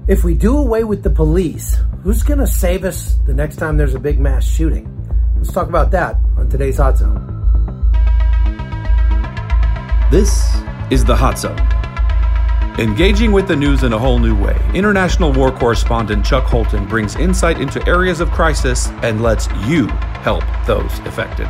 If we do away with the police, who's going to save us the next time there's a big mass shooting? Let's talk about that on today's Hot Zone. This is the Hot Zone. Engaging with the news in a whole new way, international war correspondent Chuck Holton brings insight into areas of crisis and lets you help those affected.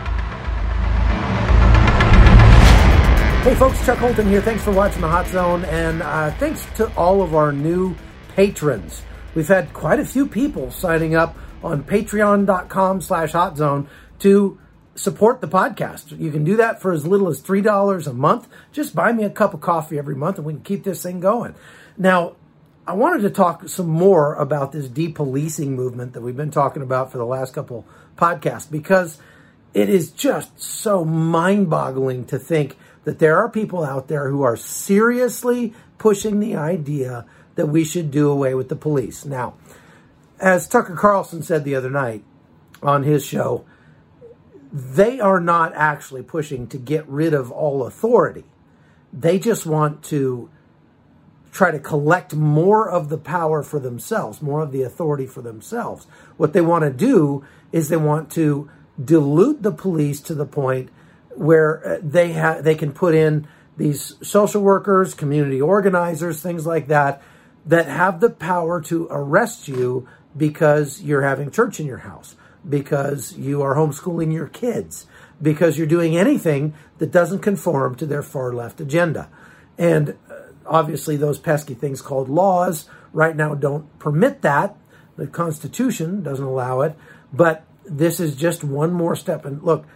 Hey folks, Chuck Holton here. Thanks for watching the Hot Zone, and thanks to all of our new patrons. We've had quite a few people signing up on patreon.com/hotzone to support the podcast. You can do that for as little as $3 a month. Just buy me a cup of coffee every month and we can keep this thing going. Now, I wanted to talk some more about this depolicing movement that we've been talking about for the last couple podcasts, because it is just so mind-boggling to think that there are people out there who are seriously pushing the idea that we should do away with the police. Now, as Tucker Carlson said the other night on his show, they are not actually pushing to get rid of all authority. They just want to try to collect more of the power for themselves, more of the authority for themselves. What they want to do is they want to dilute the police to the point where they can put in these social workers, community organizers, things like that, that have the power to arrest you because you're having church in your house, because you are homeschooling your kids, because you're doing anything that doesn't conform to their far left agenda. And obviously those pesky things called laws right now don't permit that. The Constitution doesn't allow it, but this is just one more step. And look,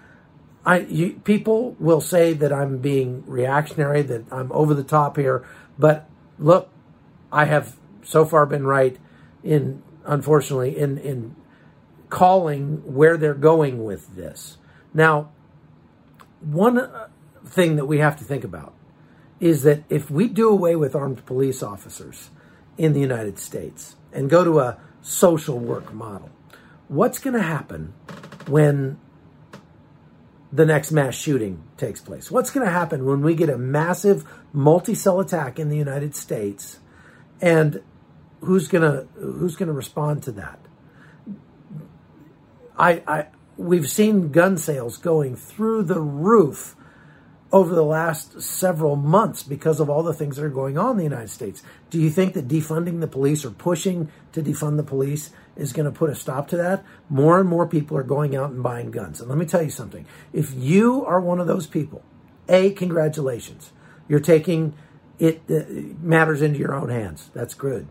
people will say that I'm being reactionary, that I'm over the top here, but look, I have so far been right unfortunately, in calling where they're going with this. Now, one thing that we have to think about is that if we do away with armed police officers in the United States and go to a social work model, what's going to happen when the next mass shooting takes place? What's going to happen when we get a massive multi-cell attack in the United States, and who's going to respond to that? We've seen gun sales going through the roof over the last several months because of all the things that are going on in the United States. Do you think that defunding the police or pushing to defund the police is going to put a stop to that? More and more people are going out and buying guns. And let me tell you something. If you are one of those people, A, congratulations. You're taking matters into your own hands. That's good.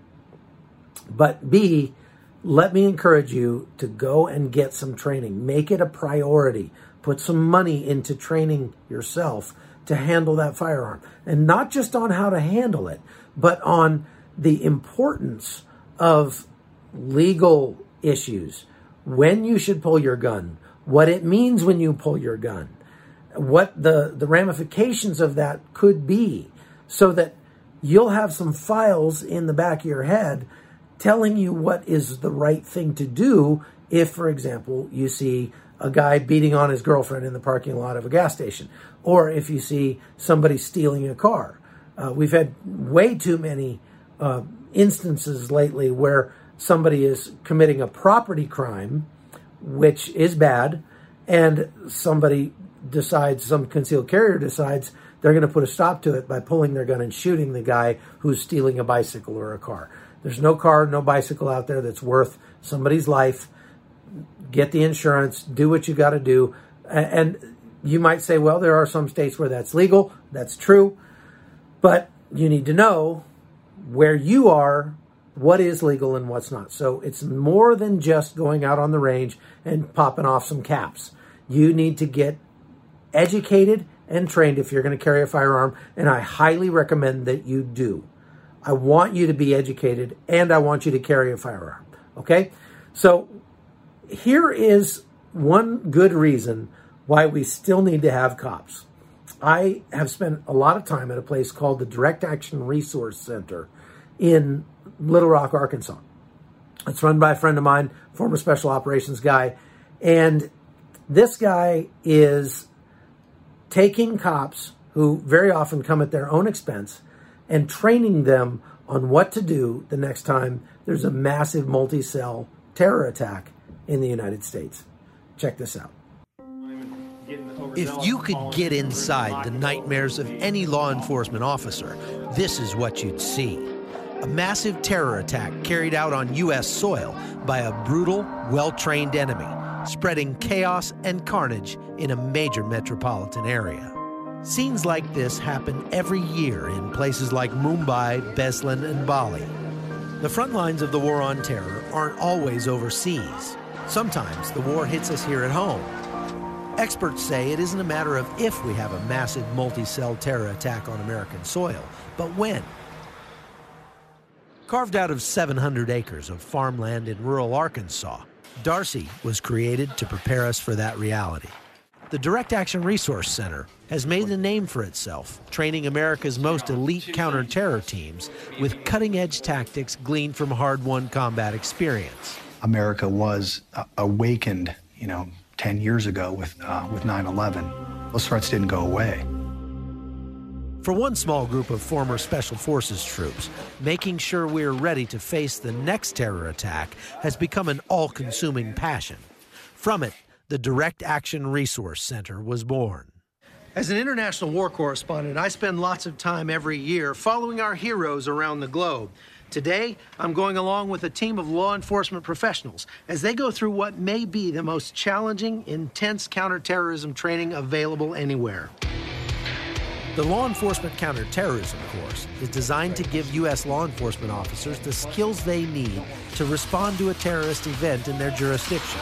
But B, let me encourage you to go and get some training. Make it a priority. Put some money into training yourself to handle that firearm. And not just on how to handle it, but on the importance of legal issues. When you should pull your gun. What it means when you pull your gun. What the ramifications of that could be. So that you'll have some files in the back of your head telling you what is the right thing to do if, for example, you see a guy beating on his girlfriend in the parking lot of a gas station, or if you see somebody stealing a car. We've had way too many instances lately where somebody is committing a property crime, which is bad, and somebody decides, some concealed carrier decides they're going to put a stop to it by pulling their gun and shooting the guy who's stealing a bicycle or a car. There's no car, no bicycle out there that's worth somebody's life. Get the insurance, do what you got to do. And you might say, well, there are some states where that's legal. That's true. But you need to know where you are, what is legal and what's not. So it's more than just going out on the range and popping off some caps. You need to get educated and trained if you're going to carry a firearm, and I highly recommend that you do. I want you to be educated, and I want you to carry a firearm, okay? So here is one good reason why we still need to have cops. I have spent a lot of time at a place called the Direct Action Resource Center in Little Rock, Arkansas. It's run by a friend of mine, former special operations guy, and this guy is taking cops who very often come at their own expense and training them on what to do the next time there's a massive multi-cell terror attack in the United States. Check this out. If you could get inside the nightmares of any law enforcement officer, this is what you'd see. A massive terror attack carried out on U.S. soil by a brutal, well-trained enemy, spreading chaos and carnage in a major metropolitan area. Scenes like this happen every year in places like Mumbai, Beslan, and Bali. The front lines of the war on terror aren't always overseas. Sometimes the war hits us here at home. Experts say it isn't a matter of if we have a massive multi-cell terror attack on American soil, but when. Carved out of 700 acres of farmland in rural Arkansas, Darcy was created to prepare us for that reality. The Direct Action Resource Center has made a name for itself, training America's most elite counter-terror teams with cutting-edge tactics gleaned from hard-won combat experience. America was awakened, 10 years ago with 9/11. Those threats didn't go away. For one small group of former Special Forces troops, making sure we're ready to face the next terror attack has become an all-consuming passion. From it, the Direct Action Resource Center was born. As an international war correspondent, I spend lots of time every year following our heroes around the globe. Today, I'm going along with a team of law enforcement professionals as they go through what may be the most challenging, intense counterterrorism training available anywhere. The Law Enforcement Counterterrorism course is designed to give U.S. law enforcement officers the skills they need to respond to a terrorist event in their jurisdiction.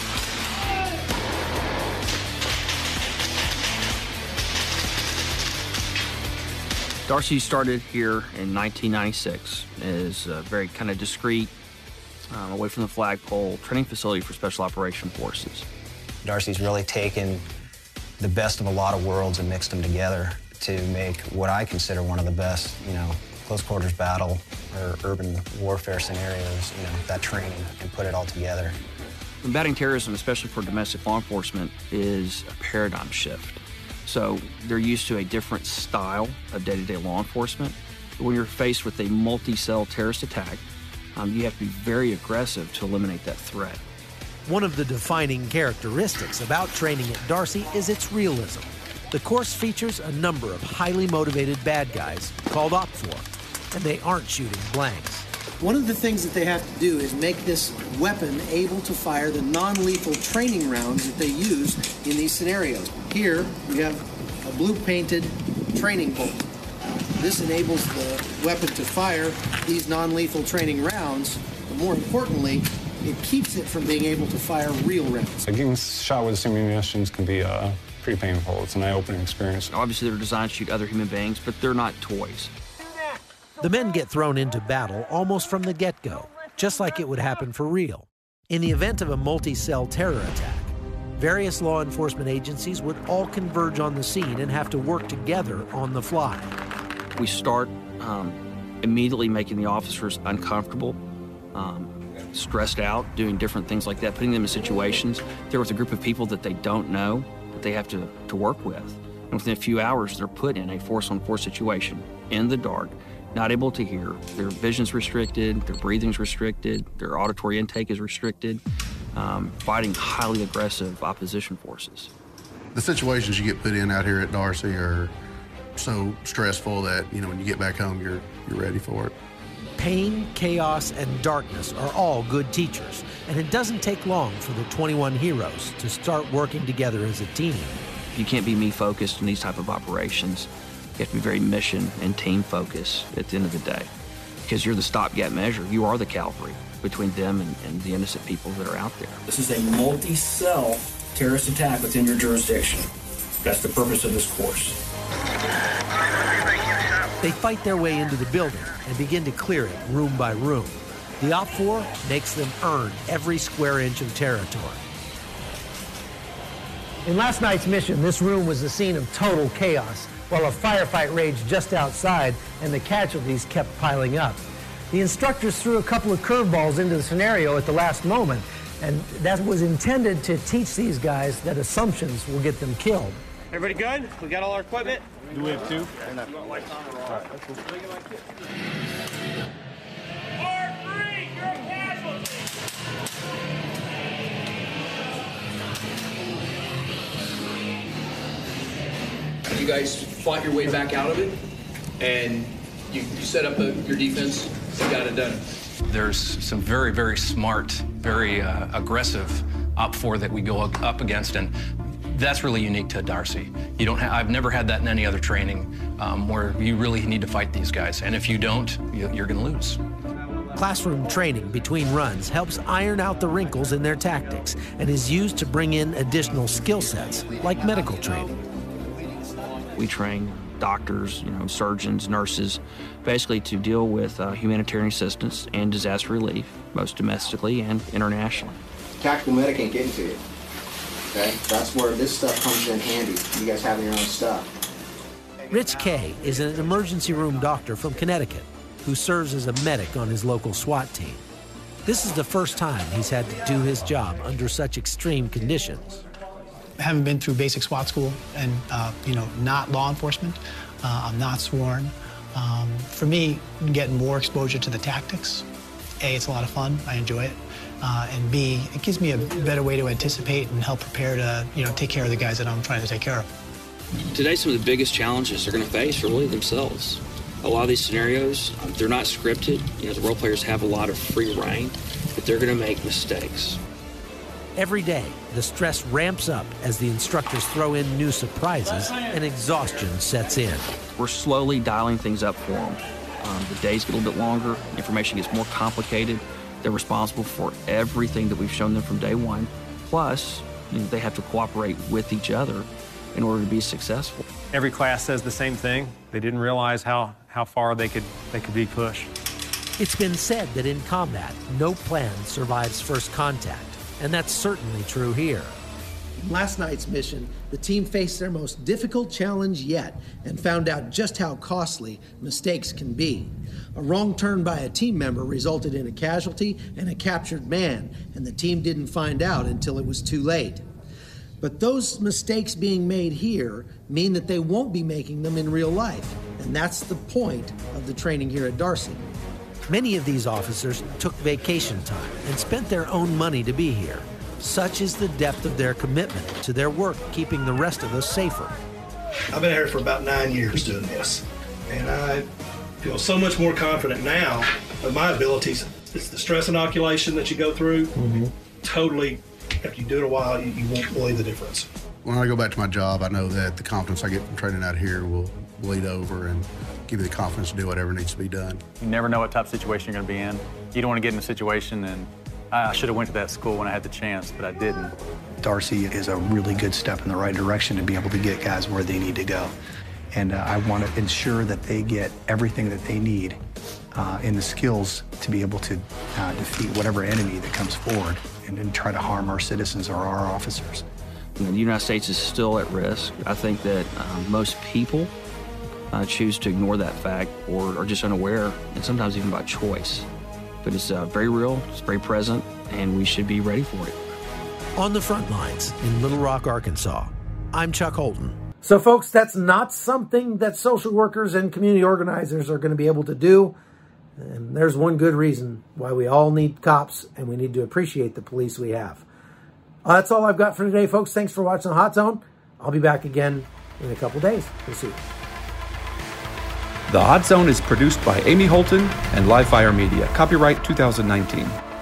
Darcy started here in 1996 as a very kind of discreet, away from the flagpole training facility for Special Operation Forces. Darcy's really taken the best of a lot of worlds and mixed them together to make what I consider one of the best, close quarters battle or urban warfare scenarios, that training, and put it all together. Combating terrorism, especially for domestic law enforcement, is a paradigm shift. So they're used to a different style of day-to-day law enforcement. But when you're faced with a multi-cell terrorist attack, you have to be very aggressive to eliminate that threat. One of the defining characteristics about training at Darcy is its realism. The course features a number of highly motivated bad guys called OPFOR, and they aren't shooting blanks. One of the things that they have to do is make this weapon able to fire the non-lethal training rounds that they use in these scenarios. Here, we have a blue-painted training bolt. This enables the weapon to fire these non-lethal training rounds, but more importantly, it keeps it from being able to fire real rounds. Getting shot with munitions can be pretty painful. It's an eye-opening experience. Obviously, they're designed to shoot other human beings, but they're not toys. The men get thrown into battle almost from the get-go, just like it would happen for real. In the event of a multi-cell terror attack, various law enforcement agencies would all converge on the scene and have to work together on the fly. We start immediately making the officers uncomfortable, stressed out, doing different things like that, putting them in situations. They're with a group of people that they don't know, that they have to work with. And within a few hours, they're put in a force-on-force situation, in the dark, not able to hear. Their vision's restricted, their breathing's restricted, their auditory intake is restricted, fighting highly aggressive opposition forces. The situations you get put in out here at Darcy are so stressful that, when you get back home, you're ready for it. Pain, chaos, and darkness are all good teachers, and it doesn't take long for the 21 heroes to start working together as a team. You can't be me-focused in these type of operations. You have to be very mission and team-focused at the end of the day, because you're the stopgap measure. You are the cavalry between them and the innocent people that are out there. This is a multi-cell terrorist attack within your jurisdiction. That's the purpose of this course. They fight their way into the building and begin to clear it room by room. The OPFOR makes them earn every square inch of territory. In last night's mission, this room was the scene of total chaos, while a firefight raged just outside and the casualties kept piling up. The instructors threw a couple of curveballs into the scenario at the last moment, and that was intended to teach these guys that assumptions will get them killed. Everybody good? We got all our equipment? Do we have two? You guys fought your way back out of it, and you set up your defense and got it done. There's some very, very smart, very aggressive OPFOR that we go up against, and that's really unique to Darcy. You don't I've never had that in any other training where you really need to fight these guys, and if you don't, you're going to lose. Classroom training between runs helps iron out the wrinkles in their tactics and is used to bring in additional skill sets like medical training. We train doctors, surgeons, nurses, basically to deal with humanitarian assistance and disaster relief, both domestically and internationally. Tactical medic ain't getting to you. Okay? That's where this stuff comes in handy. You guys having your own stuff. Rich Kay is an emergency room doctor from Connecticut who serves as a medic on his local SWAT team. This is the first time he's had to do his job under such extreme conditions. Having been through basic SWAT school and, not law enforcement, I'm not sworn. For me, getting more exposure to the tactics, A, it's a lot of fun, I enjoy it, and B, it gives me a better way to anticipate and help prepare to, take care of the guys that I'm trying to take care of. Today, some of the biggest challenges they're going to face are really themselves. A lot of these scenarios, they're not scripted. The role players have a lot of free reign, but they're going to make mistakes. Every day, the stress ramps up as the instructors throw in new surprises and exhaustion sets in. We're slowly dialing things up for them. The days get a little bit longer, information gets more complicated. They're responsible for everything that we've shown them from day one. Plus, they have to cooperate with each other in order to be successful. Every class says the same thing. They didn't realize how far they could be pushed. It's been said that in combat, no plan survives first contact. And that's certainly true here. In last night's mission, the team faced their most difficult challenge yet and found out just how costly mistakes can be. A wrong turn by a team member resulted in a casualty and a captured man, and the team didn't find out until it was too late. But those mistakes being made here mean that they won't be making them in real life, and that's the point of the training here at Darcy. Many of these officers took vacation time and spent their own money to be here. Such is the depth of their commitment to their work keeping the rest of us safer. I've been here for about 9 years doing this, and I feel so much more confident now of my abilities. It's the stress inoculation that you go through. Totally, after you do it a while, you won't believe the difference. When I go back to my job, I know that the confidence I get from training out here will bleed over and give you the confidence to do whatever needs to be done. You never know what type of situation you're going to be in. You don't want to get in a situation, and I should have went to that school when I had the chance, but I didn't. Darcy is a really good step in the right direction to be able to get guys where they need to go. And I want to ensure that they get everything that they need in the skills to be able to defeat whatever enemy that comes forward and then try to harm our citizens or our officers. The United States is still at risk. I think that most people choose to ignore that fact or are just unaware, and sometimes even by choice. But it's very real, it's very present, and we should be ready for it. On the front lines in Little Rock, Arkansas, I'm Chuck Holton. So, folks, that's not something that social workers and community organizers are going to be able to do. And there's one good reason why we all need cops, and we need to appreciate the police we have. That's all I've got for today, folks. Thanks for watching The Hot Zone. I'll be back again in a couple days. We'll see you. The Hot Zone is produced by Amy Holton and Livefire Media. Copyright 2019.